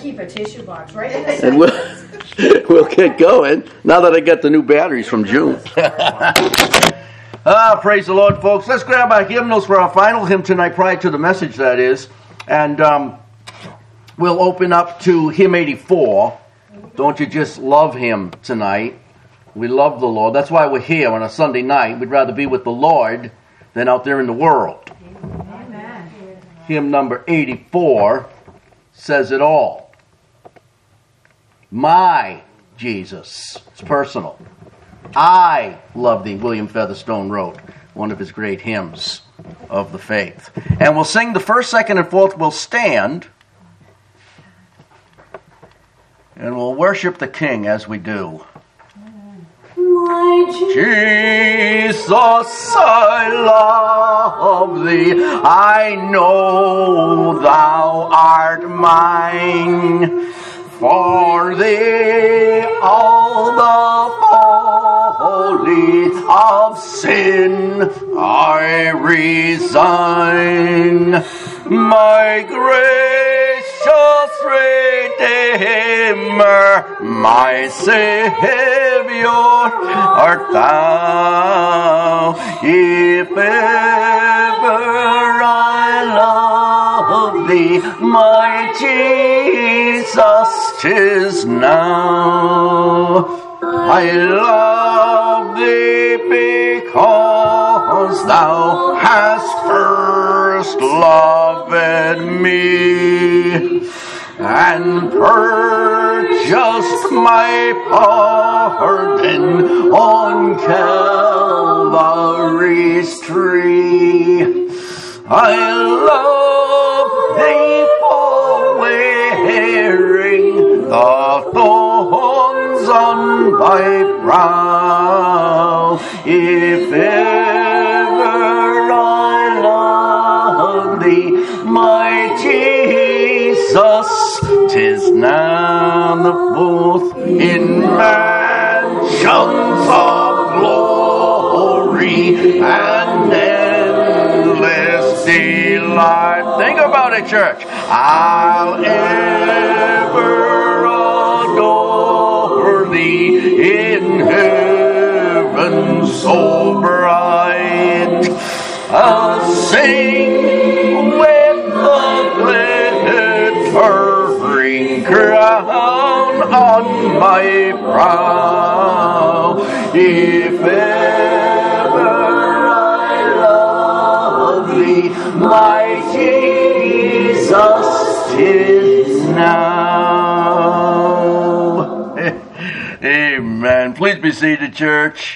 keep a tissue box right in the And we'll get going now that I got the new batteries from June. Praise the Lord, folks. Let's grab our hymnals for our final hymn tonight, prior to the message, that is. And we'll open up to hymn 84. Don't you just love him tonight? We love the Lord. That's why we're here on a Sunday night. We'd rather be with the Lord than out there in the world. Amen. Hymn number 84 says it all. My Jesus. It's personal. I love thee, William Featherstone wrote, one of his great hymns of the faith. And we'll sing the first, second, and fourth. We'll stand. And we'll worship the King as we do. My Jesus, I love thee. I know thou art mine. For thee all the folly of sin I resign. My gracious Redeemer, my Savior art thou. If ever I love thee, my Jesus, 'tis now. I love thee because thou hast first loved me and purchased my pardon on Calvary's tree. I love thee for wearing the thorns on thy brow. If ever I love thee, my Jesus, 'tis now the fourth in mansions of glory and endless delight. Think about it, church. I'll ever adore thee in heaven so bright. I'll sing with the glittering crown on my brow. If ever I love thee, my Jesus, 'tis now. Amen. Please be seated, church.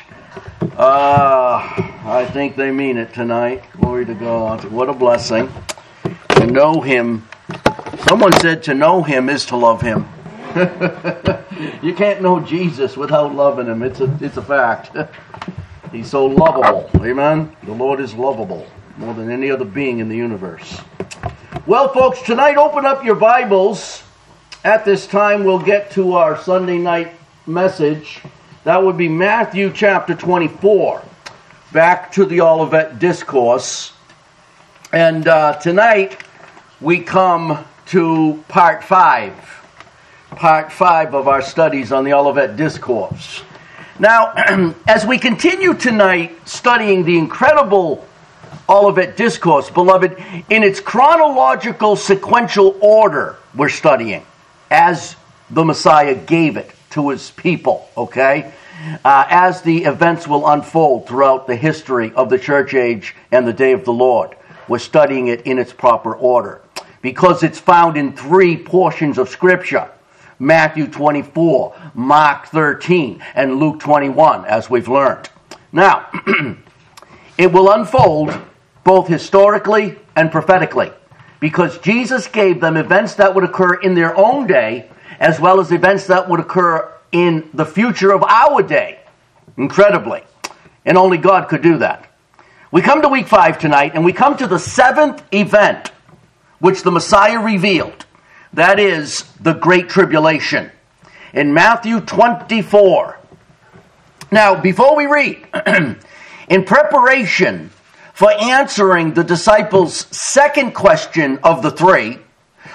I think they mean it tonight. Glory to God. What a blessing. To know him. Someone said to know him is to love him. You can't know Jesus without loving him. It's a fact. He's so lovable. Amen? The Lord is lovable more than any other being in the universe. Well, folks, tonight open up your Bibles. At this time, we'll get to our Sunday night message. That would be Matthew chapter 24. Back to the Olivet Discourse. And tonight, we come to part 5. Part 5 of our studies on the Olivet Discourse. Now, as we continue tonight studying the incredible Olivet Discourse, beloved, in its chronological sequential order we're studying, as the Messiah gave it to his people, okay? As the events will unfold throughout the history of the church age and the day of the Lord. We're studying it in its proper order. Because it's found in 3 portions of Scripture. Matthew 24, Mark 13, and Luke 21, as we've learned. Now, it will unfold both historically and prophetically, because Jesus gave them events that would occur in their own day, as well as events that would occur in the future of our day. Incredibly. And only God could do that. We come to week 5 tonight, and we come to the 7th event which the Messiah revealed. That is the Great Tribulation. In Matthew 24. Now, before we read, in preparation for answering the disciples' second question of the 3,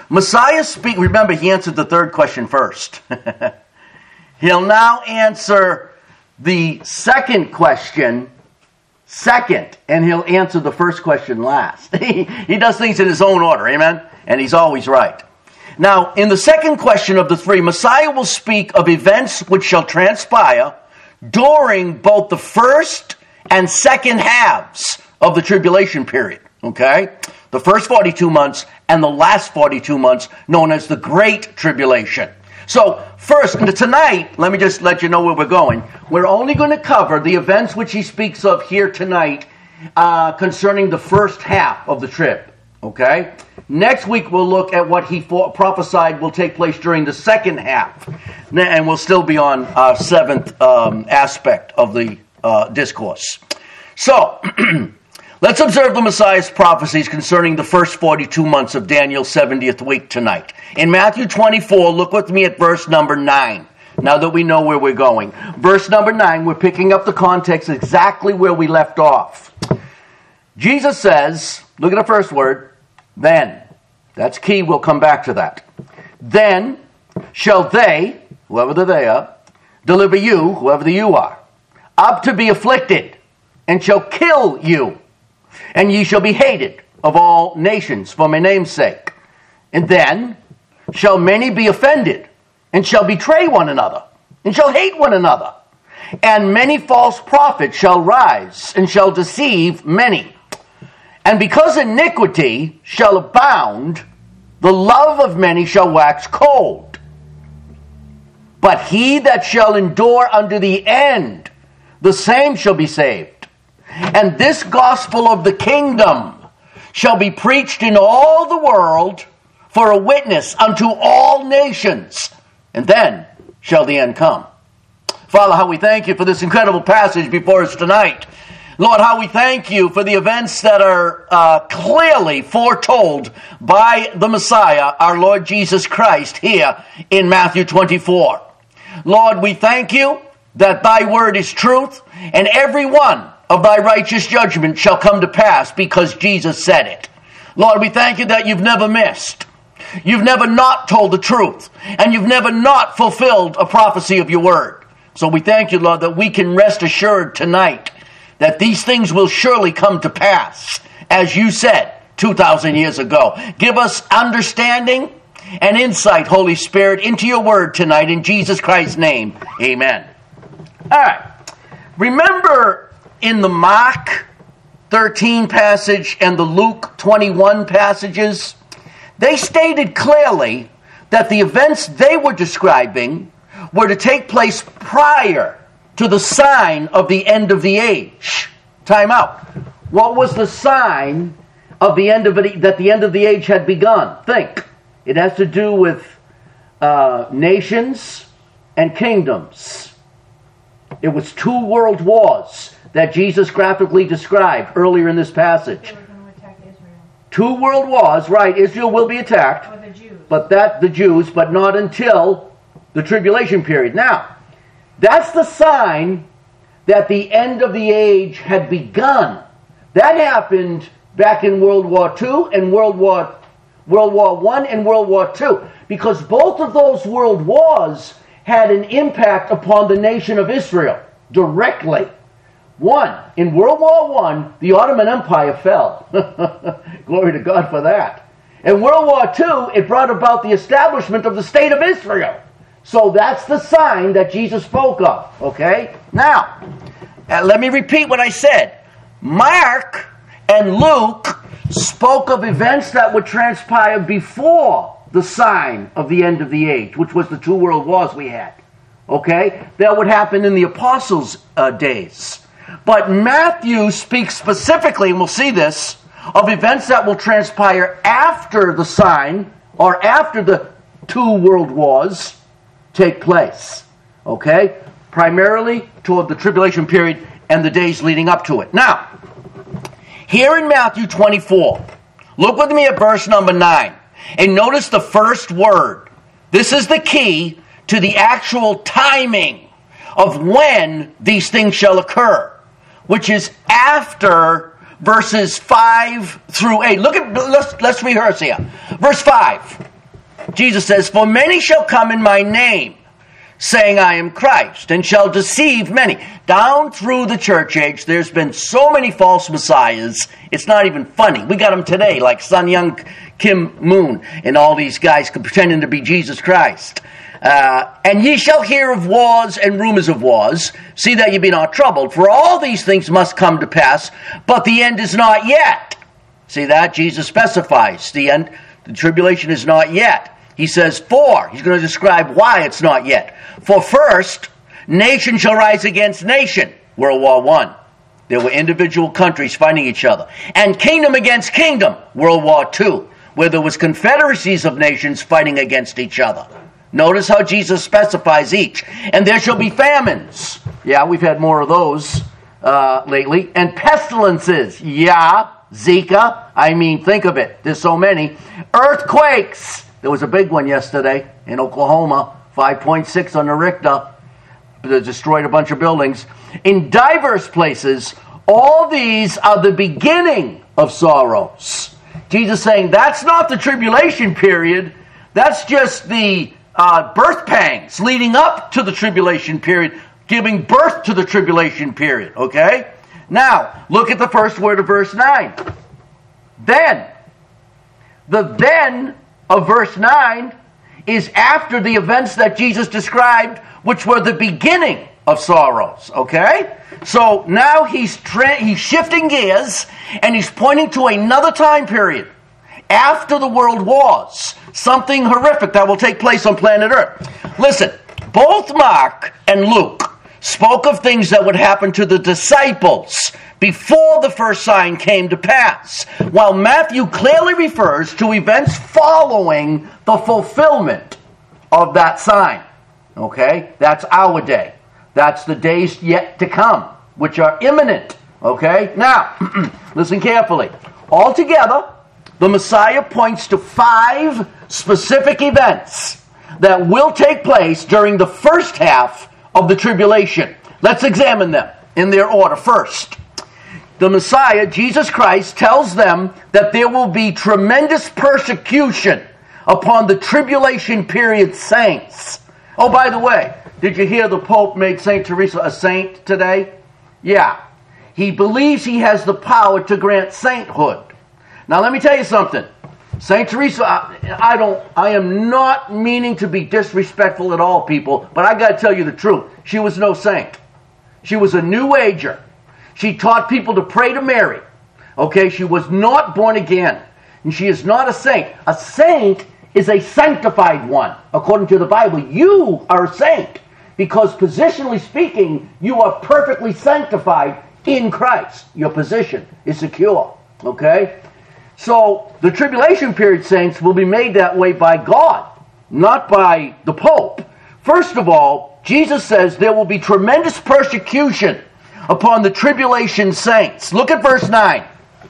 Messiah speak. Remember, he answered the third question first. He'll now answer the second question second, and he'll answer the first question last. He does things in his own order, amen? And he's always right. Now, in the second question of the three, Messiah will speak of events which shall transpire during both the first and second halves of the tribulation period, okay? The first 42 months and the last 42 months, known as the Great Tribulation. So, first, tonight, let me just let you know where we're going. We're only going to cover the events which he speaks of here tonight concerning the first half of the trib, okay? Next week, we'll look at what he prophesied will take place during the second half. And we'll still be on our seventh aspect of the discourse. So, let's observe the Messiah's prophecies concerning the first 42 months of Daniel's 70th week tonight. In Matthew 24, look with me at verse number 9. Now that we know where we're going. Verse number 9, we're picking up the context exactly where we left off. Jesus says, look at the first word, then. That's key, we'll come back to that. Then shall they, whoever they are, deliver you, whoever the you are, up to be afflicted, and shall kill you. And ye shall be hated of all nations for my name's sake. And then shall many be offended, and shall betray one another, and shall hate one another. And many false prophets shall rise, and shall deceive many. And because iniquity shall abound, the love of many shall wax cold. But he that shall endure unto the end, the same shall be saved. And this gospel of the kingdom shall be preached in all the world for a witness unto all nations, and then shall the end come. Father, how we thank you for this incredible passage before us tonight. Lord, how we thank you for the events that are clearly foretold by the Messiah, our Lord Jesus Christ, here in Matthew 24. Lord, we thank you that thy word is truth, and every one of thy righteous judgment shall come to pass because Jesus said it. Lord, we thank you that you've never missed. You've never not told the truth, and you've never not fulfilled a prophecy of your word. So we thank you, Lord, that we can rest assured tonight that these things will surely come to pass, as you said 2,000 years ago. Give us understanding and insight, Holy Spirit, into your word tonight in Jesus Christ's name. Amen. All right. Remember in the Mark 13 passage and the Luke 21 passages, they stated clearly that the events they were describing were to take place prior to the sign of the end of the age. Time out. What was the sign of the end of it, that the end of the age had begun? Think. It has to do with nations and kingdoms. It was 2 world wars that Jesus graphically described earlier in this passage. They were going to attack Israel. 2 world wars, right? Israel will be attacked. Or the Jews. The Jews, but not until the tribulation period. Now, that's the sign that the end of the age had begun. That happened back in World War II and World War I and World War II, because both of those world wars had an impact upon the nation of Israel directly. One, in World War I, the Ottoman Empire fell. Glory to God for that. In World War II, it brought about the establishment of the State of Israel. So that's the sign that Jesus spoke of, okay? Now, let me repeat what I said. Mark and Luke spoke of events that would transpire before the sign of the end of the age, which was the 2 world wars we had, okay? That would happen in the apostles' days. But Matthew speaks specifically, and we'll see this, of events that will transpire after the sign, or after the 2 world wars take place, okay? Primarily toward the tribulation period and the days leading up to it. Now, here in Matthew 24, look with me at verse number 9, and notice the first word. This is the key to the actual timing of when these things shall occur, which is after verses 5 through 8. Let's rehearse here. Verse 5. Jesus says, "For many shall come in my name, saying I am Christ, and shall deceive many." Down through the church age, there's been so many false messiahs, it's not even funny. We got them today, like Sun Young Kim Moon, and all these guys pretending to be Jesus Christ. "And ye shall hear of wars and rumors of wars. See that ye be not troubled. For all these things must come to pass, but the end is not yet." See that? Jesus specifies the end. The tribulation is not yet. He says, "For," he's going to describe why it's not yet. "For first, nation shall rise against nation." World War I. There were individual countries fighting each other. "And kingdom against kingdom." World War II. Where there was confederacies of nations fighting against each other. Notice how Jesus specifies each. "And there shall be famines." Yeah, we've had more of those lately. "And pestilences." Yeah, Zika. I mean, think of it. There's so many. "Earthquakes." There was a big one yesterday in Oklahoma. 5.6 on the Richter. That destroyed a bunch of buildings. "In diverse places, all these are the beginning of sorrows." Jesus saying that's not the tribulation period. That's just the birth pangs leading up to the tribulation period, giving birth to the tribulation period. Okay? Now, look at the first word of verse 9. Then. The then of verse 9 is after the events that Jesus described, which were the beginning of sorrows. Okay? So now he's shifting gears, and he's pointing to another time period after the world wars. Something horrific that will take place on planet Earth. Listen, both Mark and Luke spoke of things that would happen to the disciples before the first sign came to pass, while Matthew clearly refers to events following the fulfillment of that sign. Okay? That's our day. That's the days yet to come, which are imminent. Okay? Now, listen carefully. Altogether, the Messiah points to 5 specific events that will take place during the first half of the tribulation. Let's examine them in their order. First, the Messiah, Jesus Christ, tells them that there will be tremendous persecution upon the tribulation period saints. Oh, by the way, did you hear the Pope made St. Teresa a saint today? Yeah. He believes he has the power to grant sainthood. Now, let me tell you something. St. Teresa, I am not meaning to be disrespectful at all, people, but I got to tell you the truth. She was no saint. She was a New Ager. She taught people to pray to Mary. Okay, she was not born again. And she is not a saint. A saint is a sanctified one. According to the Bible, you are a saint. Because positionally speaking, you are perfectly sanctified in Christ. Your position is secure. Okay? So, the tribulation period saints will be made that way by God, not by the Pope. First of all, Jesus says there will be tremendous persecution upon the tribulation saints. Look at verse 9.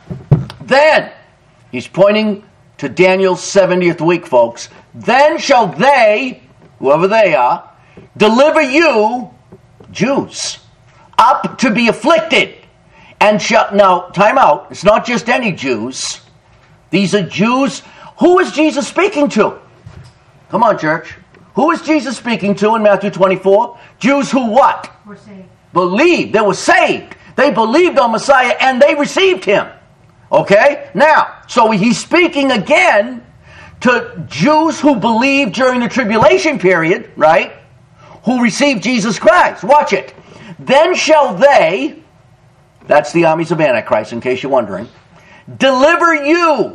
Then, he's pointing to Daniel's 70th week, folks. Then shall they, whoever they are, deliver you, Jews, up to be afflicted. And shall, now, time out. It's not just any Jews. These are Jews. Who is Jesus speaking to? Come on, church. Who is Jesus speaking to in Matthew 24? Jews who what? We're saved. Believed. They were saved. They believed on Messiah and they received him. Okay? Now, so he's speaking again to Jews who believed during the tribulation period, right? Who received Jesus Christ. Watch it. Then shall they, that's the armies of Antichrist in case you're wondering, deliver you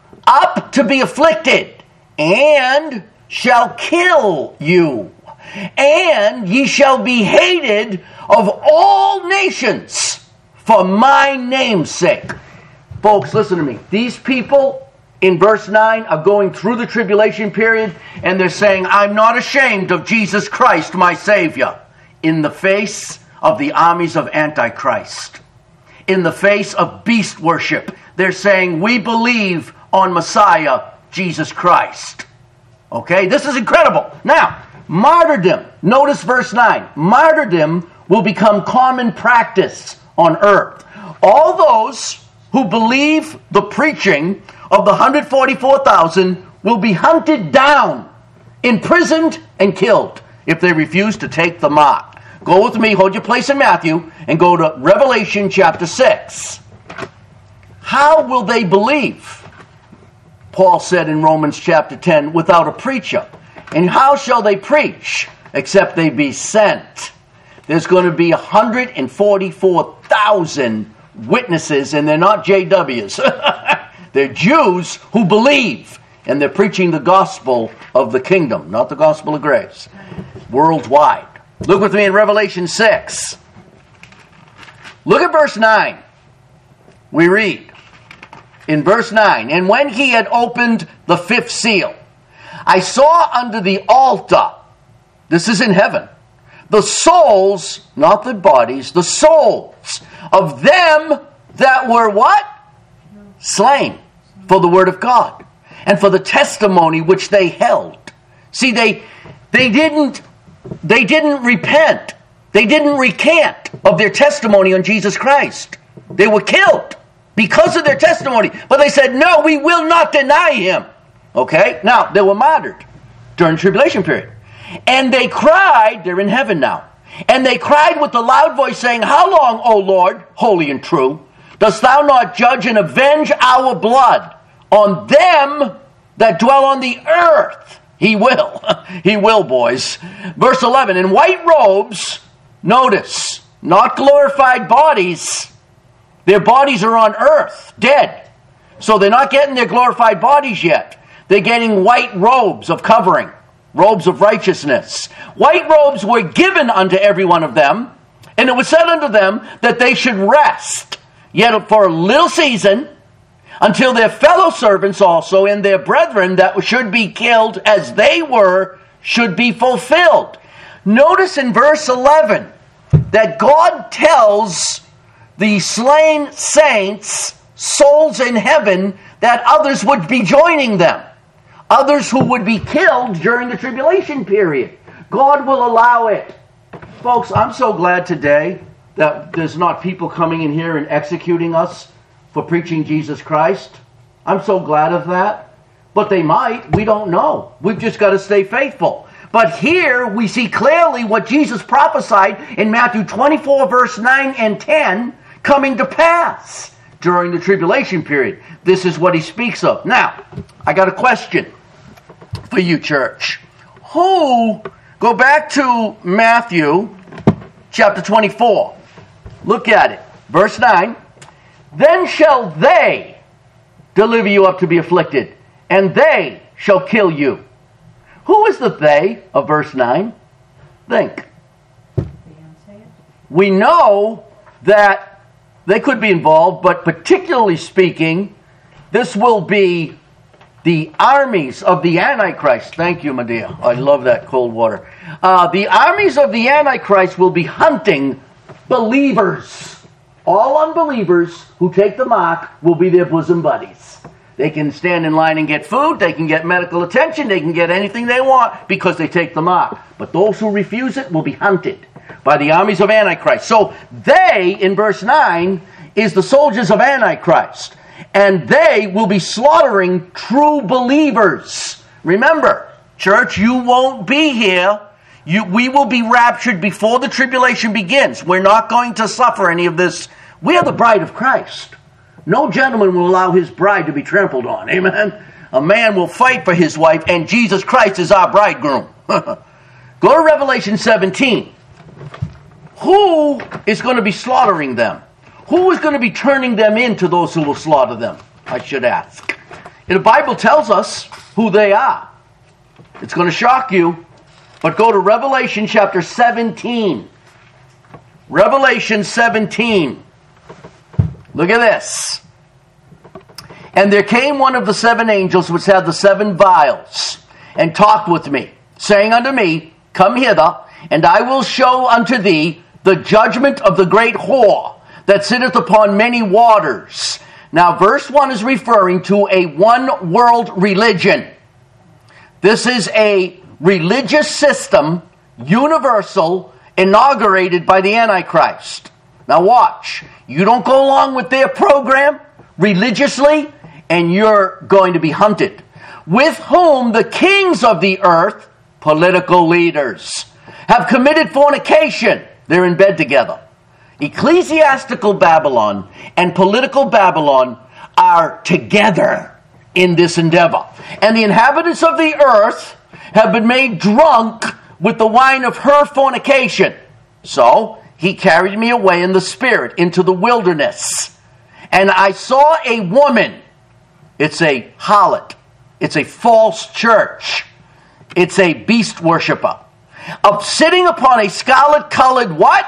up to be afflicted, and shall kill you, and ye shall be hated of all nations for my name's sake. Folks, listen to me. These people in verse 9 are going through the tribulation period, and they're saying, I'm not ashamed of Jesus Christ, my Savior, in the face of the armies of Antichrist, in the face of beast worship. They're saying, we believe on Messiah, Jesus Christ. Okay, this is incredible. Now, martyrdom. Notice verse 9. Martyrdom will become common practice on earth. All those who believe the preaching of the 144,000 will be hunted down, imprisoned, and killed if they refuse to take the mark. Go with me, hold your place in Matthew, and go to Revelation chapter 6. How will they believe? Paul said in Romans chapter 10, without a preacher. And how shall they preach except they be sent? There's going to be 144,000 witnesses, and they're not JWs. They're Jews who believe, and they're preaching the gospel of the kingdom, not the gospel of grace, worldwide. Look with me in Revelation 6. Look at verse 9. We read in verse 9, and when he had opened the fifth seal, I saw under the altar, this is in heaven, the souls, not the bodies, the souls of them that were what? Slain for the word of God and for the testimony which they held. See, they didn't repent. They didn't recant of their testimony on Jesus Christ. They were killed because of their testimony. But they said, no, we will not deny him. Okay? Now, they were martyred during the tribulation period. And they cried, they're in heaven now, and they cried with a loud voice saying, how long, O Lord, holy and true, dost thou not judge and avenge our blood on them that dwell on the earth? He will. He will, boys. Verse 11, in white robes, notice, not glorified bodies. Their bodies are on earth, dead. So they're not getting their glorified bodies yet. They're getting white robes of covering, robes of righteousness. White robes were given unto every one of them, and it was said unto them that they should rest, yet for a little season, until their fellow servants also and their brethren that should be killed as they were should be fulfilled. Notice in verse 11 that God tells the slain saints, souls in heaven, that others would be joining them. Others who would be killed during the tribulation period. God will allow it. Folks, I'm so glad today that there's not people coming in here and executing us for preaching Jesus Christ. I'm so glad of that. But they might. We don't know. We've just got to stay faithful. But here we see clearly what Jesus prophesied in Matthew 24, verse 9 and 10 coming to pass during the tribulation period. This is what he speaks of. Now, I got a question for you, church. Go back to Matthew chapter 24. Look at it. Verse 9. Then shall they deliver you up to be afflicted, and they shall kill you. Who is the they of verse 9? Think. We know that they could be involved, but particularly speaking, this will be the armies of the Antichrist. Thank you, my dear. I love that cold water. The armies of the Antichrist will be hunting believers. All unbelievers who take the mark will be their bosom buddies. They can stand in line and get food. They can get medical attention. They can get anything they want because they take the mark. But those who refuse it will be hunted by the armies of Antichrist. So they, in verse 9, is the soldiers of Antichrist. And they will be slaughtering true believers. Remember, church, you won't be here. We will be raptured before the tribulation begins. We're not going to suffer any of this. We are the bride of Christ. No gentleman will allow his bride to be trampled on. Amen? A man will fight for his wife, and Jesus Christ is our bridegroom. Go to Revelation 17. Who is going to be slaughtering them? Who is going to be turning them in to those who will slaughter them? I should ask. And the Bible tells us who they are. It's going to shock you. But go to Revelation chapter 17. Revelation 17. Look at this. And there came one of the seven angels which had the seven vials, and talked with me, saying unto me, Come hither, and I will show unto thee the judgment of the great whore that sitteth upon many waters. Now, verse 1 is referring to a one-world religion. This is a religious system, universal, inaugurated by the Antichrist. Now watch. You don't go along with their program religiously, and you're going to be hunted. with whom the kings of the earth, political leaders, have committed fornication. They're in bed together. Ecclesiastical Babylon and political Babylon are together in this endeavor. And the inhabitants of the earth have been made drunk with the wine of her fornication. So he carried me away in the spirit into the wilderness. And I saw a woman. It's a harlot. It's a false church. It's a beast worshiper. Sitting upon a scarlet-colored what?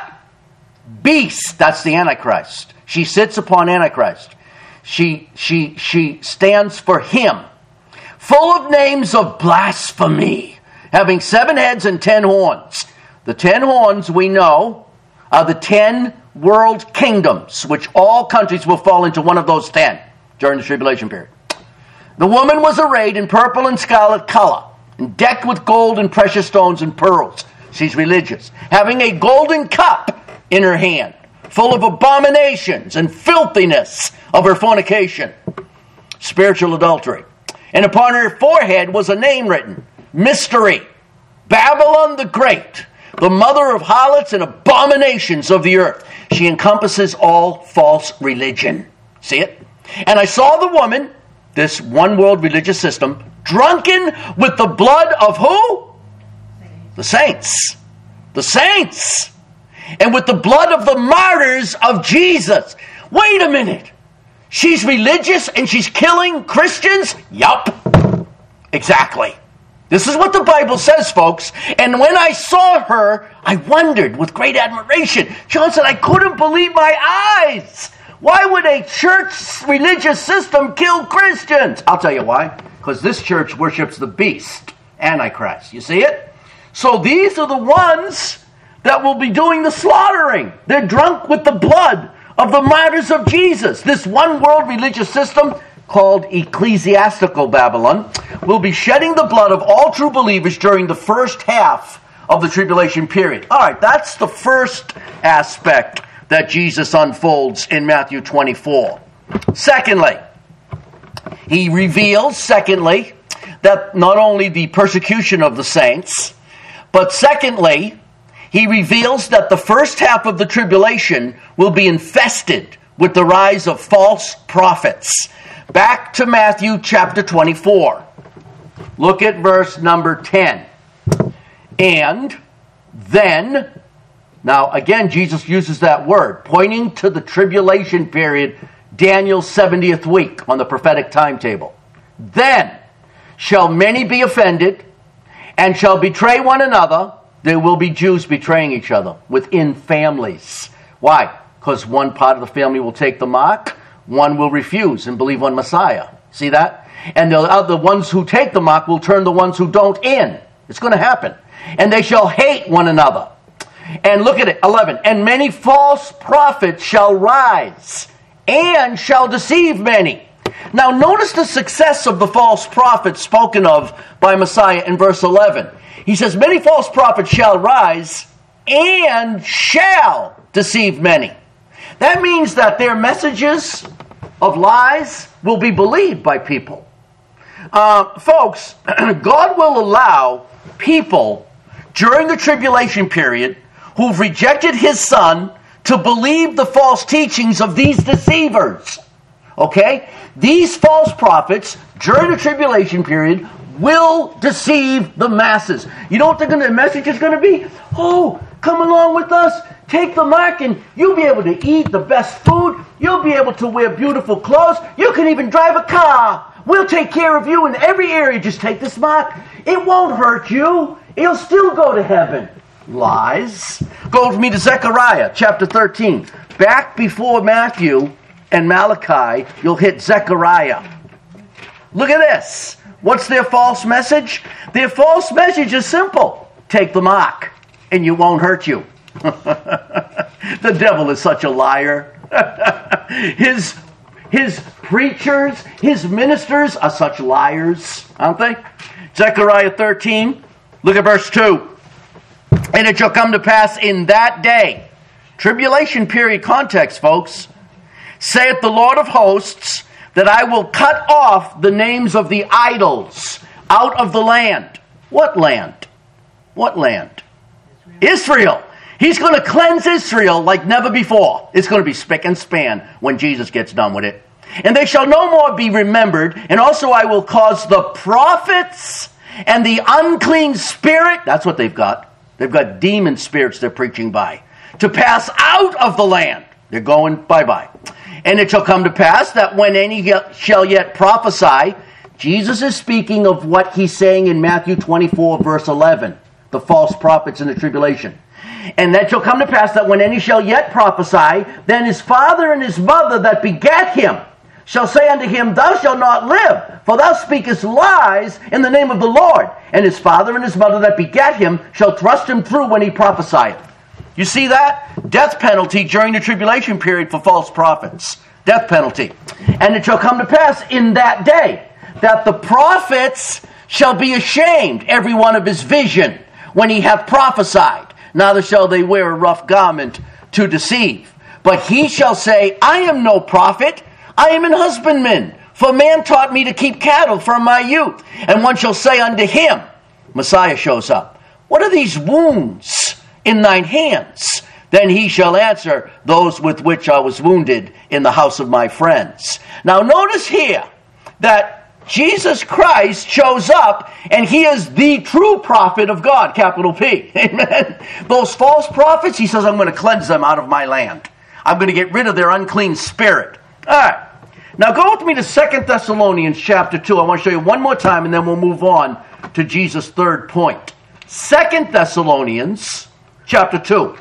Beast. That's the Antichrist. She sits upon Antichrist. She stands for him. Full of names of blasphemy, having 7 heads and 10 horns. The 10 horns, we know, are the 10 world kingdoms, which all countries will fall into one of those 10 during the tribulation period. The woman was arrayed in purple and scarlet color, and decked with gold and precious stones and pearls. She's religious. Having a golden cup in her hand, full of abominations and filthiness of her fornication, spiritual adultery. And upon her forehead was a name written, Mystery, Babylon the Great, the mother of harlots and abominations of the earth. She encompasses all false religion. See it? And I saw the woman, this one world religious system, drunken with the blood of who? The saints. The saints. And with the blood of the martyrs of Jesus. Wait a minute. She's religious and she's killing Christians? Yup. Exactly. This is what the Bible says, folks. And when I saw her, I wondered with great admiration. John said, I couldn't believe my eyes. Why would a church religious system kill Christians? I'll tell you why. Because this church worships the beast, Antichrist. You see it? So these are the ones that will be doing the slaughtering. They're drunk with the blood of the martyrs of Jesus. This one world religious system called Ecclesiastical Babylon will be shedding the blood of all true believers during the first half of the tribulation period. All right, that's the first aspect that Jesus unfolds in Matthew 24. Secondly, he reveals, that not only the persecution of the saints, but secondly, he reveals that the first half of the tribulation will be infested with the rise of false prophets. Back to Matthew chapter 24. Look at verse number 10. And then, now again, Jesus uses that word, pointing to the tribulation period, Daniel's 70th week on the prophetic timetable. Then shall many be offended and shall betray one another. There will be Jews betraying each other within families. Why? Because one part of the family will take the mark, one will refuse and believe on Messiah. See that? And the other ones who take the mark will turn the ones who don't in. It's going to happen. And they shall hate one another. And look at it, 11. And many false prophets shall rise and shall deceive many. Now notice the success of the false prophets spoken of by Messiah in verse 11. He says, many false prophets shall rise and shall deceive many. That means that their messages of lies will be believed by people. Folks, God will allow people during the tribulation period who've rejected his son to believe the false teachings of these deceivers. Okay? These false prophets during the tribulation period will deceive the masses. You know what their message is going to be? Oh, come along with us, take the mark, and you'll be able to eat the best food. You'll be able to wear beautiful clothes. You can even drive a car. We'll take care of you in every area. Just take this mark. It won't hurt you. You'll still go to heaven. Lies. Go with me to Zechariah chapter 13. Back before Matthew and Malachi, you'll hit Zechariah. Look at this. What's their false message? Their false message is simple. Take the mark, and you won't hurt you. The devil is such a liar. His preachers, his ministers are such liars, aren't they? Zechariah 13, look at verse 2. And it shall come to pass in that day, tribulation period context, folks, saith the Lord of hosts, that I will cut off the names of the idols out of the land. What land? What land? Israel. He's going to cleanse Israel like never before. It's going to be spick and span when Jesus gets done with it. And they shall no more be remembered. And also I will cause the prophets and the unclean spirit, that's what they've got. They've got demon spirits they're preaching by, to pass out of the land. They're going bye-bye. And it shall come to pass that when any shall yet prophesy, Jesus is speaking of what he's saying in Matthew 24, verse 11, the false prophets in the tribulation. And that shall come to pass that when any shall yet prophesy, then his father and his mother that begat him shall say unto him, Thou shalt not live, for thou speakest lies in the name of the Lord. And his father and his mother that begat him shall thrust him through when he prophesieth. You see that? Death penalty during the tribulation period for false prophets. Death penalty. And it shall come to pass in that day that the prophets shall be ashamed, every one of his vision, when he hath prophesied. Neither shall they wear a rough garment to deceive. But he shall say, I am no prophet, I am an husbandman. For man taught me to keep cattle from my youth. And one shall say unto him, Messiah shows up, What are these wounds in thine hands? Then he shall answer, Those with which I was wounded in the house of my friends. Now notice here that Jesus Christ shows up and he is the true prophet of God, capital P. Amen. Those false prophets, he says, I'm going to cleanse them out of my land. I'm going to get rid of their unclean spirit. All right. Now go with me to 2 Thessalonians chapter 2. I want to show you one more time and then we'll move on to Jesus' third point. 2 Thessalonians chapter 2.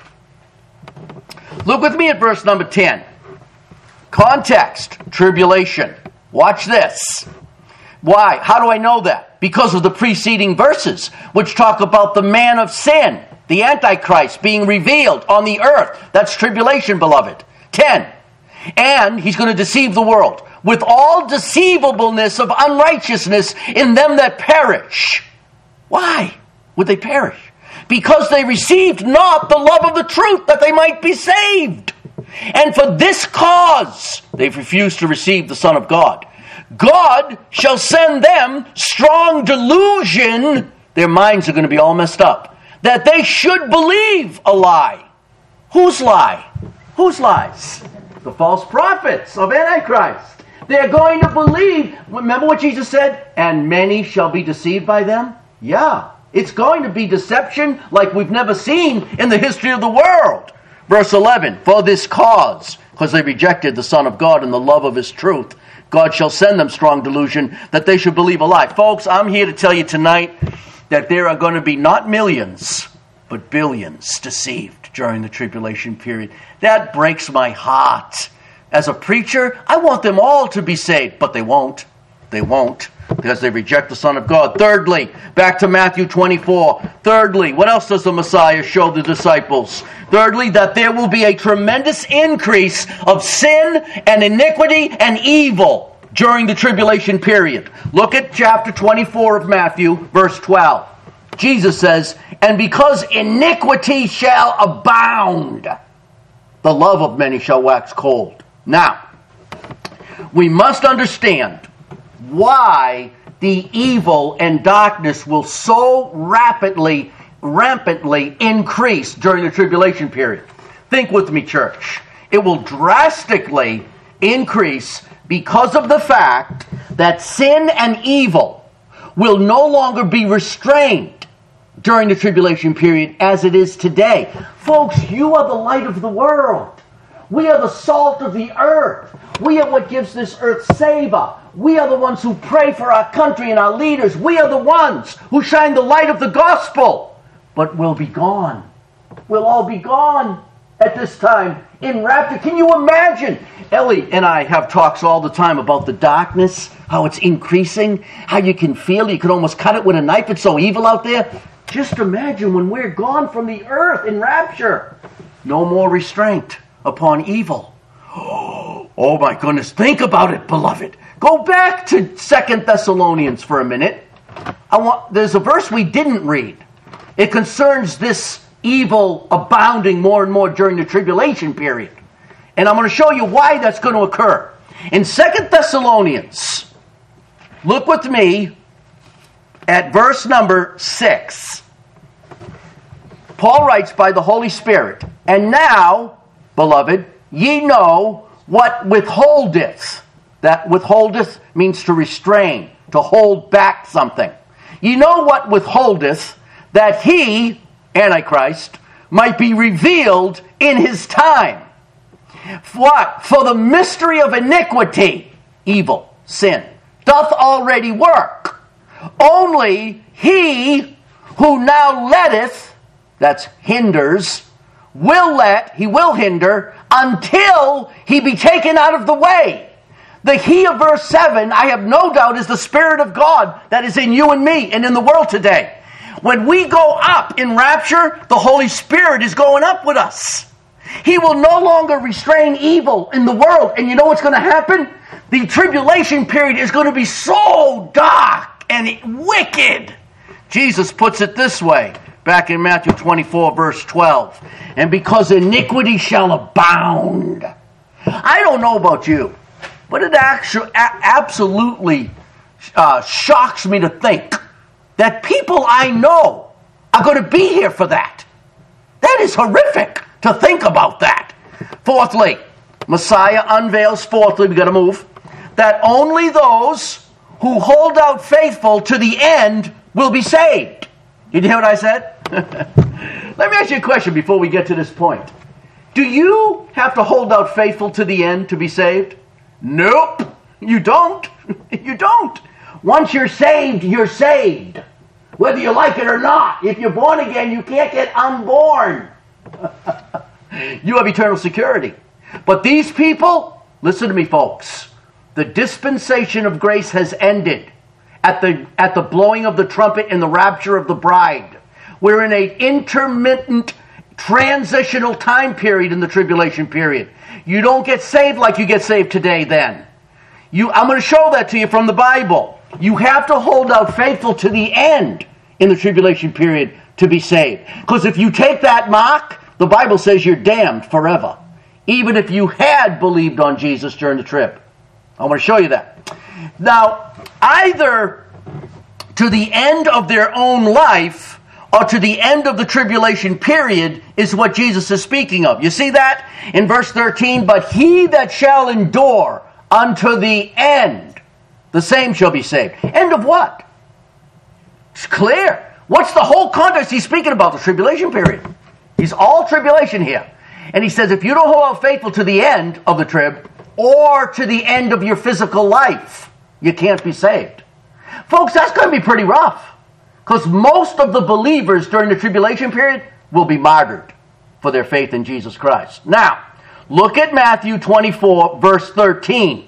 Look with me at verse number 10. Context, tribulation. Watch this. Why? How do I know that? Because of the preceding verses, which talk about the man of sin, the Antichrist, being revealed on the earth. That's tribulation, beloved. 10. And he's going to deceive the world with all deceivableness of unrighteousness in them that perish. Why would they perish? Because they received not the love of the truth, that they might be saved. And for this cause they've refused to receive the Son of God. God shall send them strong delusion. Their minds are going to be all messed up. That they should believe a lie. Whose lie? Whose lies? The false prophets of Antichrist. They're going to believe. Remember what Jesus said? And many shall be deceived by them? Yeah. It's going to be deception like we've never seen in the history of the world. Verse 11. For this cause, because they rejected the Son of God and the love of his truth, God shall send them strong delusion that they should believe a lie. Folks, I'm here to tell you tonight that there are going to be not millions, but billions deceived during the tribulation period. That breaks my heart. As a preacher, I want them all to be saved, but they won't. They won't, because they reject the Son of God. Thirdly, back to Matthew 24. Thirdly, what else does the Messiah show the disciples? Thirdly, that there will be a tremendous increase of sin and iniquity and evil during the tribulation period. Look at chapter 24 of Matthew, verse 12. Jesus says, And because iniquity shall abound, the love of many shall wax cold. Now, we must understand why the evil and darkness will so rampantly increase during the tribulation period. Think with me, church. It will drastically increase because of the fact that sin and evil will no longer be restrained during the tribulation period as it is today. Folks, you are the light of the world. We are the salt of the earth. We are what gives this earth savor. We are the ones who pray for our country and our leaders. We are the ones who shine the light of the gospel. But we'll be gone. We'll all be gone at this time in rapture. Can you imagine? Ellie and I have talks all the time about the darkness, how it's increasing, how you can feel it. You can almost cut it with a knife. It's so evil out there. Just imagine when we're gone from the earth in rapture. No more restraint upon evil. Oh my goodness, think about it, beloved. Go back to 2 Thessalonians for a minute. There's a verse we didn't read. It concerns this evil abounding more and more during the tribulation period. And I'm going to show you why that's going to occur. In 2 Thessalonians, look with me at verse number 6. Paul writes by the Holy Spirit, "And now, beloved, ye know what withholdeth." That withholdeth means to restrain, to hold back something. "Ye know what withholdeth, that he," Antichrist, "might be revealed in his time." What? "For the mystery of iniquity," evil, sin, "doth already work. Only he who now letteth," that's hinders, he will hinder until he be taken out of the way. The he of verse 7, I have no doubt, is the Spirit of God that is in you and me and in the world today. When we go up in rapture, the Holy Spirit is going up with us. He will no longer restrain evil in the world. And you know what's going to happen? The tribulation period is going to be so dark and wicked. Jesus puts it this way, back in Matthew 24, verse 12. "And because iniquity shall abound." I don't know about you, but it actually absolutely shocks me to think that people I know are going to be here for that. That is horrific to think about that. Fourthly, Messiah unveils, we got to move, that only those who hold out faithful to the end will be saved. Did you hear what I said? Let me ask you a question before we get to this point. Do you have to hold out faithful to the end to be saved? Nope, you don't. You don't. Once you're saved, you're saved. Whether you like it or not. If you're born again, you can't get unborn. You have eternal security. But these people, listen to me, folks. The dispensation of grace has ended at the blowing of the trumpet and the rapture of the bride. We're in an intermittent, transitional time period in the tribulation period. You don't get saved like you get saved today then. I'm going to show that to you from the Bible. You have to hold out faithful to the end in the tribulation period to be saved. Because if you take that mark, the Bible says you're damned forever. Even if you had believed on Jesus during the trib. I want to show you that. Now, either to the end of their own life or to the end of the tribulation period is what Jesus is speaking of. You see that? In verse 13, "But he that shall endure unto the end, the same shall be saved." End of what? It's clear. What's the whole context he's speaking about? The tribulation period. He's all tribulation here. And he says, if you don't hold out faithful to the end of the trib, or to the end of your physical life, you can't be saved. Folks, that's going to be pretty rough. Because most of the believers during the tribulation period will be martyred for their faith in Jesus Christ. Now, look at Matthew 24, verse 13.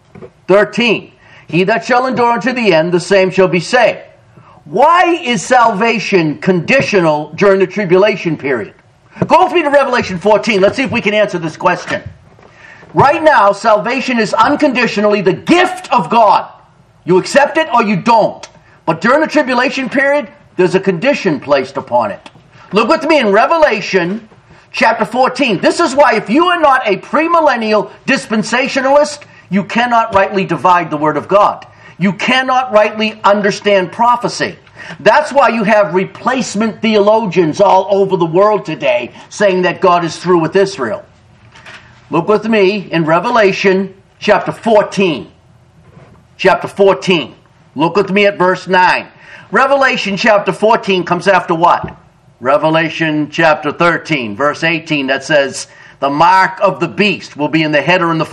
13. "He that shall endure unto the end, the same shall be saved." Why is salvation conditional during the tribulation period? Go with me to Revelation 14. Let's see if we can answer this question. Right now, salvation is unconditionally the gift of God. You accept it or you don't. But during the tribulation period, there's a condition placed upon it. Look with me in Revelation chapter 14. This is why if you are not a premillennial dispensationalist, you cannot rightly divide the Word of God. You cannot rightly understand prophecy. That's why you have replacement theologians all over the world today saying that God is through with Israel. Look with me in Revelation chapter 14. Chapter 14. Look with me at verse 9. Revelation chapter 14 comes after what? Revelation chapter 13, verse 18, that says, "The mark of the beast will be in the head or in the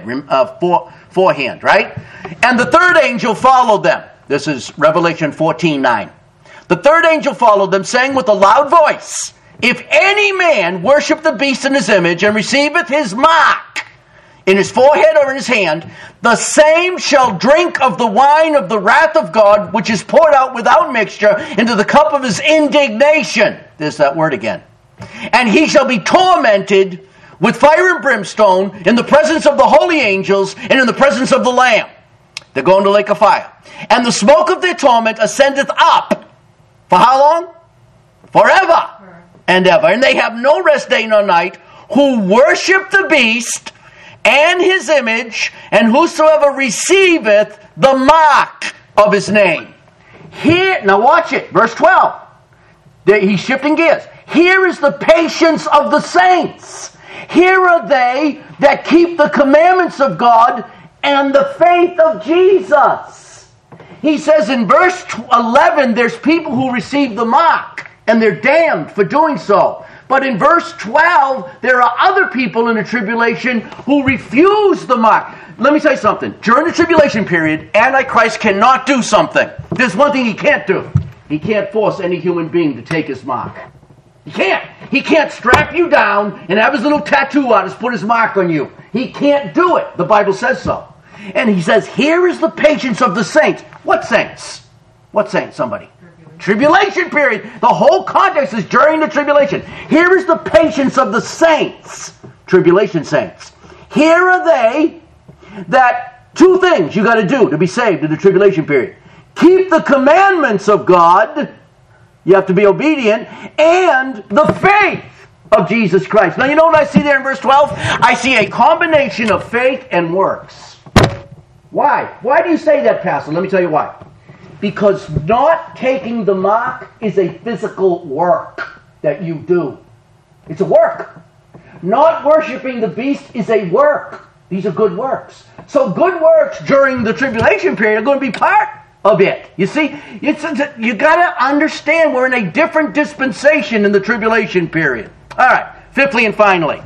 forehand," right? "And the third angel followed them." This is Revelation 14:9. "The third angel followed them, saying with a loud voice, If any man worship the beast in his image, and receiveth his mark in his forehead or in his hand, the same shall drink of the wine of the wrath of God, which is poured out without mixture into the cup of his indignation." There's that word again. "And he shall be tormented with fire and brimstone in the presence of the holy angels and in the presence of the Lamb." They're going to the lake of fire. "And the smoke of their torment ascendeth up." For how long? Forever and ever. "And they have no rest day nor night, who worship the beast and his image, and whosoever receiveth the mark of his name. Here, now watch it, verse 12. He's shifting gears. Here is the patience of the saints. Here are they that keep the commandments of God and the faith of Jesus. He says in verse 11, there's people who receive the mark, and they're damned for doing so. But in verse 12, there are other people in the tribulation who refuse the mark. Let me say something. During the tribulation period, Antichrist cannot do something. There's one thing he can't do. He can't force any human being to take his mark. He can't. He can't strap you down and have his little tattoo artist put his mark on you. He can't do it. The Bible says so. And he says, here is the patience of the saints. What saints? What saints, somebody? Tribulation period. The whole context is during the tribulation. Here is the patience of the saints. Tribulation saints. Here are they that two things you got to do to be saved in the tribulation period. Keep the commandments of God. You have to be obedient. And the faith of Jesus Christ. Now you know what I see there in verse 12? I see a combination of faith and works. Why? Why do you say that, Pastor? Let me tell you why. Because not taking the mark is a physical work that you do. It's a work. Not worshiping the beast is a work. These are good works. So good works during the tribulation period are going to be part of it. You see, you got to understand we're in a different dispensation in the tribulation period. All right, fifthly and finally,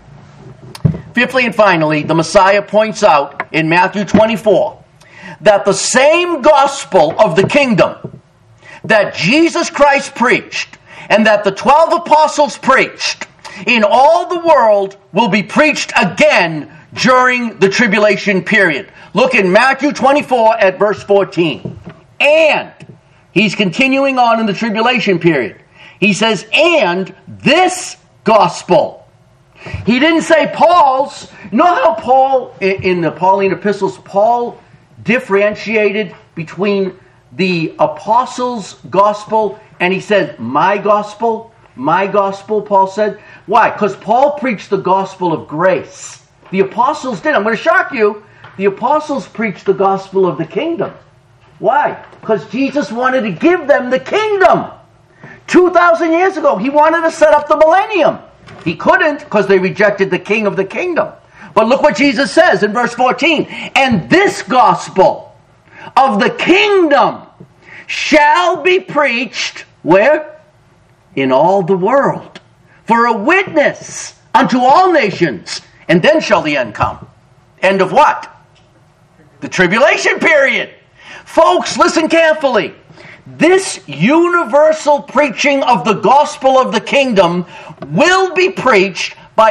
the Messiah points out in Matthew 24 that the same gospel of the kingdom that Jesus Christ preached and that the 12 apostles preached in all the world will be preached again during the tribulation period. Look in Matthew 24 at verse 14. And he's continuing on in the tribulation period. He says, and this gospel. He didn't say Paul's. You know how Paul, in the Pauline epistles, Paul differentiated between the apostles' gospel and he said, my gospel, Paul said. Why? Because Paul preached the gospel of grace. The apostles did. I'm going to shock you. The apostles preached the gospel of the kingdom. Why? Because Jesus wanted to give them the kingdom. 2,000 years ago, he wanted to set up the millennium. He couldn't because they rejected the king of the kingdom. But look what Jesus says in verse 14. And this gospel of the kingdom shall be preached, where? In all the world. For a witness unto all nations. And then shall the end come. End of what? The tribulation period. Folks, listen carefully. This universal preaching of the gospel of the kingdom will be preached by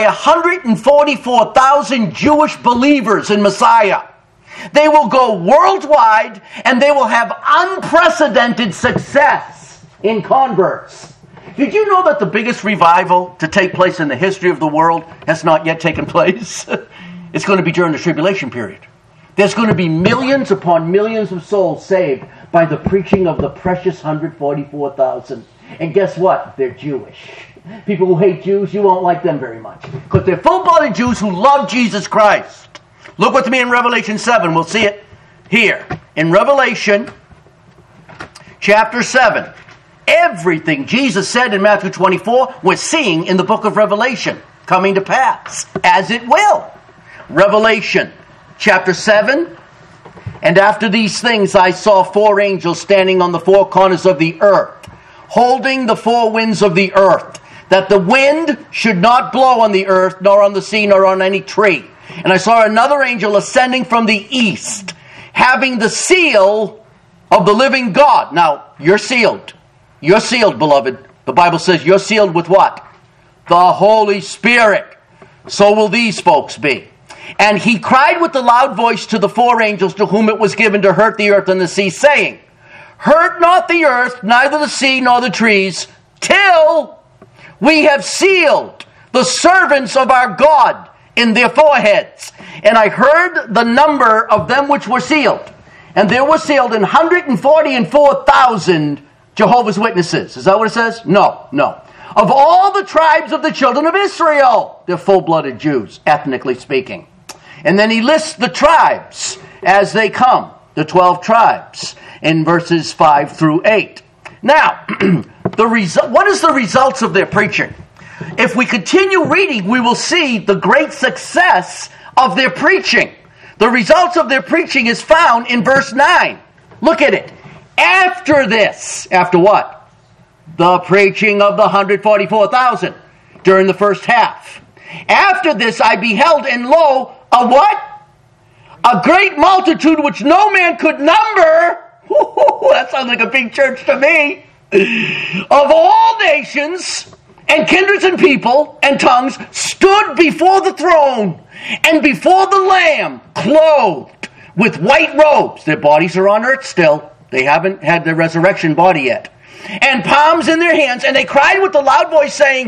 144,000 Jewish believers in Messiah. They will go worldwide and they will have unprecedented success in converts. Did you know that the biggest revival to take place in the history of the world has not yet taken place? It's going to be during the tribulation period. There's going to be millions upon millions of souls saved by the preaching of the precious 144,000. And guess what? They're Jewish. People who hate Jews, you won't like them very much. Because they're full-blooded Jews who love Jesus Christ. Look with me in Revelation 7. We'll see it here. In Revelation chapter 7. Everything Jesus said in Matthew 24, we're seeing in the book of Revelation coming to pass, as it will. Revelation chapter 7. And after these things I saw 4 angels standing on the 4 corners of the earth, holding the 4 winds of the earth, that the wind should not blow on the earth, nor on the sea, nor on any tree. And I saw another angel ascending from the east, having the seal of the living God. Now, you're sealed. You're sealed, beloved. The Bible says you're sealed with what? The Holy Spirit. So will these folks be. And he cried with a loud voice to the 4 angels to whom it was given to hurt the earth and the sea, saying, hurt not the earth, neither the sea nor the trees, till we have sealed the servants of our God in their foreheads. And I heard the number of them which were sealed. And there were sealed 144,000 Jehovah's Witnesses. Is that what it says? No. Of all the tribes of the children of Israel. They're full-blooded Jews, ethnically speaking. And then he lists the tribes as they come, the 12 tribes, in verses 5 through 8. Now, what is the results of their preaching? If we continue reading, we will see the great success of their preaching. The results of their preaching is found in verse 9. Look at it. After this, after what? The preaching of the 144,000 during the first half. After this I beheld, and lo, a what? A great multitude which no man could number. That sounds like a big church to me. Of all nations and kindreds and people and tongues stood before the throne and before the Lamb, clothed with white robes. Their bodies are on earth still. They haven't had their resurrection body yet. And palms in their hands, and they cried with a loud voice, saying,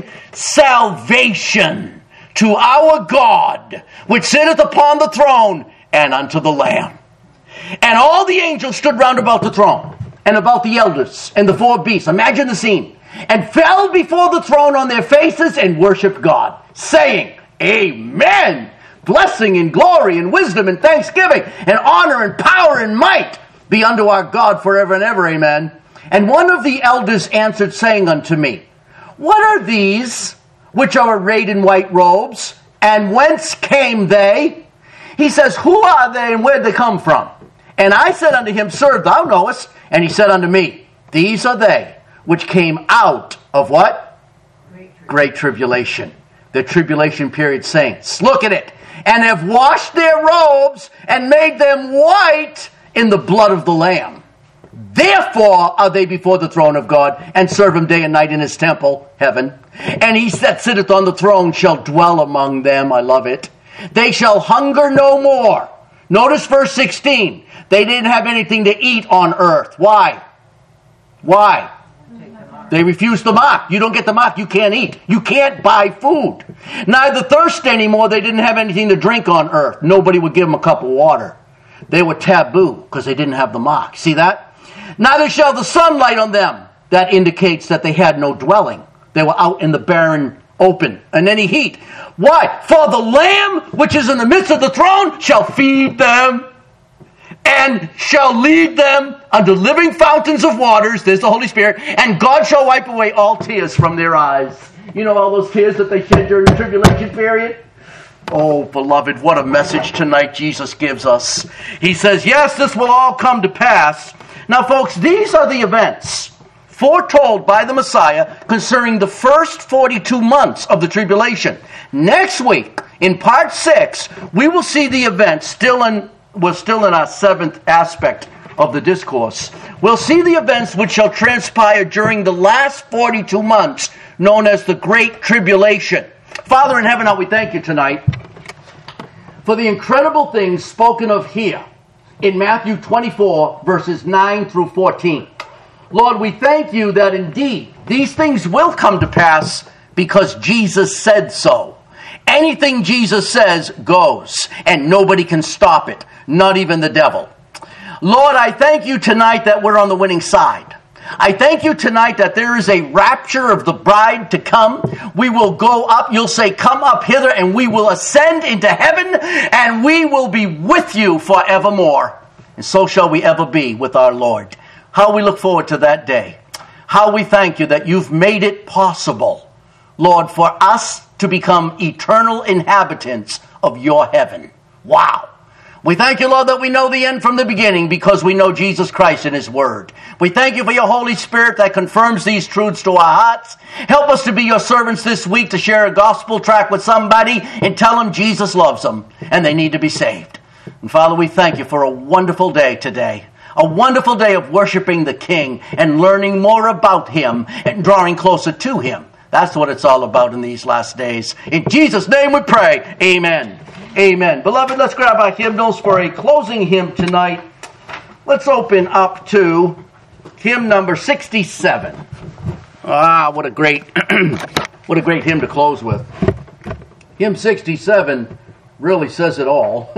Salvation to our God, which sitteth upon the throne, and unto the Lamb. And all the angels stood round about the throne, and about the elders, and the four beasts. Imagine the scene. And fell before the throne on their faces, and worshipped God, saying, Amen. Blessing and glory and wisdom and thanksgiving and honor and power and might be unto our God forever and ever. Amen. And one of the elders answered, saying unto me, What are these which are arrayed in white robes? And whence came they? He says, Who are they, and where did they come from? And I said unto him, Sir, thou knowest. And he said unto me, These are they which came out of what? Great tribulation. The tribulation period saints. Look at it. And have washed their robes and made them white in the blood of the Lamb. Therefore are they before the throne of God, and serve him day and night in his temple, heaven. And he that sitteth on the throne shall dwell among them. I love it. They shall hunger no more. Notice verse 16. They didn't have anything to eat on earth. Why? Why? They refused the mark. You don't get the mark, you can't eat. You can't buy food. Neither thirst anymore. They didn't have anything to drink on earth. Nobody would give them a cup of water. They were taboo because they didn't have the mark. See that? Neither shall the sun light on them. That indicates that they had no dwelling. They were out in the barren open. And any heat. Why? For the Lamb which is in the midst of the throne shall feed them and shall lead them unto living fountains of waters. There's the Holy Spirit. And God shall wipe away all tears from their eyes. You know all those tears that they shed during the tribulation period? Oh, beloved, what a message tonight Jesus gives us. He says, yes, this will all come to pass. Now, folks, these are the events foretold by the Messiah concerning the first 42 months of the tribulation. Next week, in part 6, we will see the events we're still in our 7th aspect of the discourse. We'll see the events which shall transpire during the last 42 months, known as the Great Tribulation. Father in heaven, now we thank you tonight for the incredible things spoken of here in Matthew 24, verses 9 through 14. Lord, we thank you that indeed these things will come to pass because Jesus said so. Anything Jesus says goes, and nobody can stop it, not even the devil. Lord, I thank you tonight that we're on the winning side. I thank you tonight that there is a rapture of the bride to come. We will go up. You'll say, come up hither, and we will ascend into heaven, and we will be with you forevermore. And so shall we ever be with our Lord. How we look forward to that day. How we thank you that you've made it possible, Lord, for us to become eternal inhabitants of your heaven. Wow. We thank you, Lord, that we know the end from the beginning because we know Jesus Christ and his word. We thank you for your Holy Spirit that confirms these truths to our hearts. Help us to be your servants this week to share a gospel tract with somebody and tell them Jesus loves them and they need to be saved. And Father, we thank you for a wonderful day today. A wonderful day of worshiping the King and learning more about him and drawing closer to him. That's what it's all about in these last days. In Jesus' name we pray. Amen. Amen. Beloved, let's grab our hymnals for a closing hymn tonight. Let's open up to hymn number 67. What a great hymn to close with. Hymn 67 really says it all.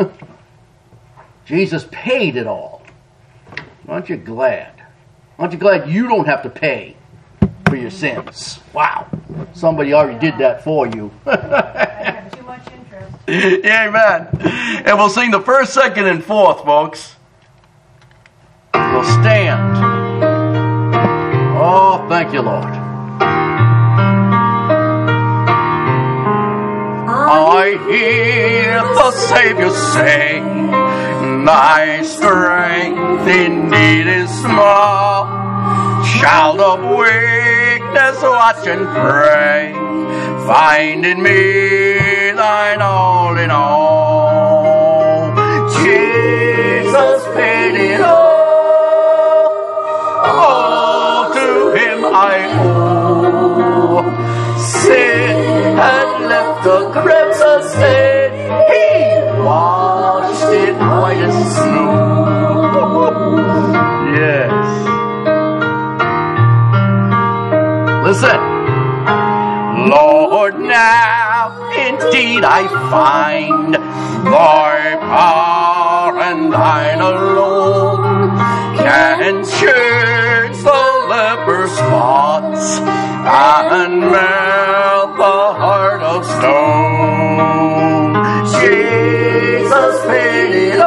Jesus paid it all. Aren't you glad? Aren't you glad you don't have to pay for your sins? Wow. Somebody already did that for you. I have too much interest. Amen. And we'll sing the first, second, and fourth, folks. We'll stand. Oh, thank you, Lord. I hear the Savior say, thy strength indeed is small. Child of weakness, watch and pray. Find in me thine all in all. Jesus paid it all. All to him I owe. Sin had left the crimson stain. He washed it white as snow. Yes. Listen. Lord, now indeed I find thy power and thine alone can change the leper's spots and melt the heart of stone. Jesus paid it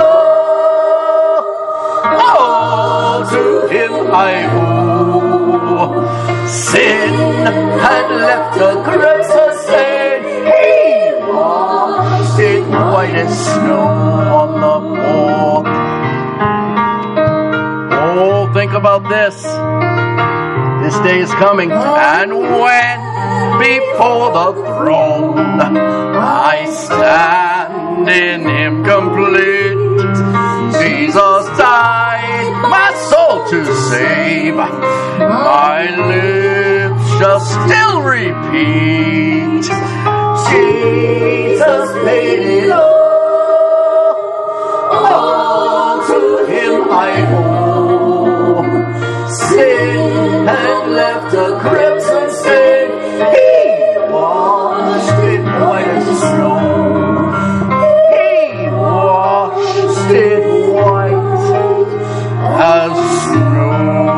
all to him I owe. Sin had left a crimson stain. He washed it white as snow on the moor. Oh, think about this. This day is coming. And when before the throne I stand in him complete, Jesus died my soul to save. My lips shall still repeat, Jesus paid it all to him I owe. Sin had left a crimson stain. He washed it white as snow. He washed it white as snow.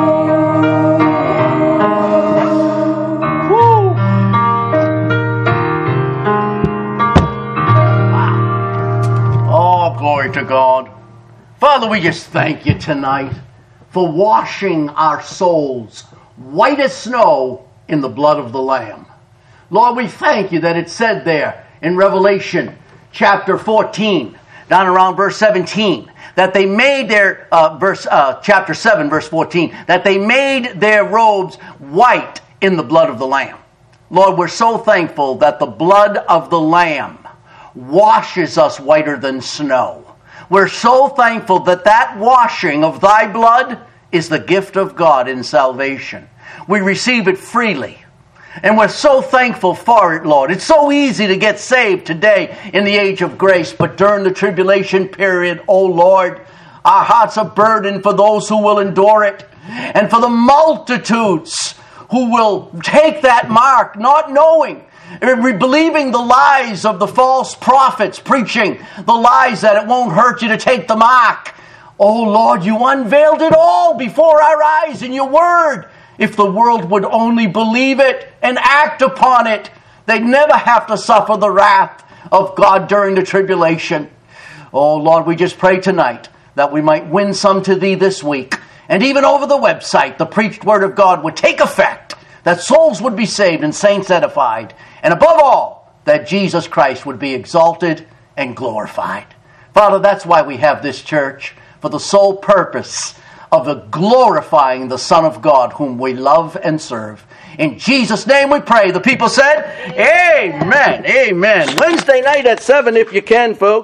Glory to God. Father, we just thank you tonight for washing our souls white as snow in the blood of the Lamb. Lord, we thank you that it said there in Revelation chapter 14, down around verse 17, that they made their, chapter 7, verse 14, that they made their robes white in the blood of the Lamb. Lord, we're so thankful that the blood of the Lamb washes us whiter than snow. We're so thankful that that washing of thy blood is the gift of God in salvation. We receive it freely. And we're so thankful for it, Lord. It's so easy to get saved today in the age of grace, but during the tribulation period, oh Lord, our hearts are burdened for those who will endure it, and for the multitudes who will take that mark, not knowing, believing the lies of the false prophets, preaching the lies that it won't hurt you to take the mark. Oh Lord, you unveiled it all before our eyes in your word. If the world would only believe it and act upon it, they'd never have to suffer the wrath of God during the tribulation. Oh Lord, we just pray tonight that we might win some to thee this week. And even over the website, the preached word of God would take effect, that souls would be saved and saints edified. And above all, that Jesus Christ would be exalted and glorified. Father, that's why we have this church, for the sole purpose of glorifying the Son of God, whom we love and serve. In Jesus' name we pray. The people said, Amen. Amen. Wednesday night at 7 if you can, folks.